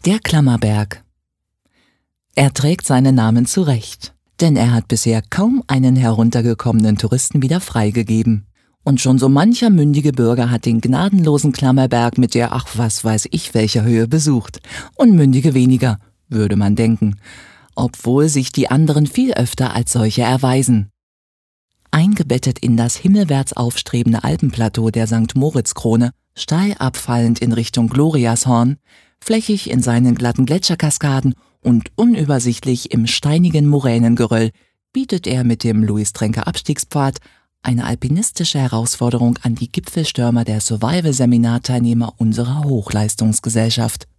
Der Klammerberg. Er trägt seinen Namen zu Recht, denn er hat bisher kaum einen heruntergekommenen Touristen wieder freigegeben. Und schon so mancher mündige Bürger hat den gnadenlosen Klammerberg mit der ach was weiß ich welcher Höhe besucht. Und mündige weniger, würde man denken, obwohl sich die anderen viel öfter als solche erweisen. Eingebettet in das himmelwärts aufstrebende Alpenplateau der St. Moritz-Krone, steil abfallend in Richtung Gloriashorn, flächig in seinen glatten Gletscherkaskaden und unübersichtlich im steinigen Moränengeröll, bietet er mit dem Louis-Trenker-Abstiegspfad eine alpinistische Herausforderung an die Gipfelstürmer der Survival-Seminarteilnehmer unserer Hochleistungsgesellschaft.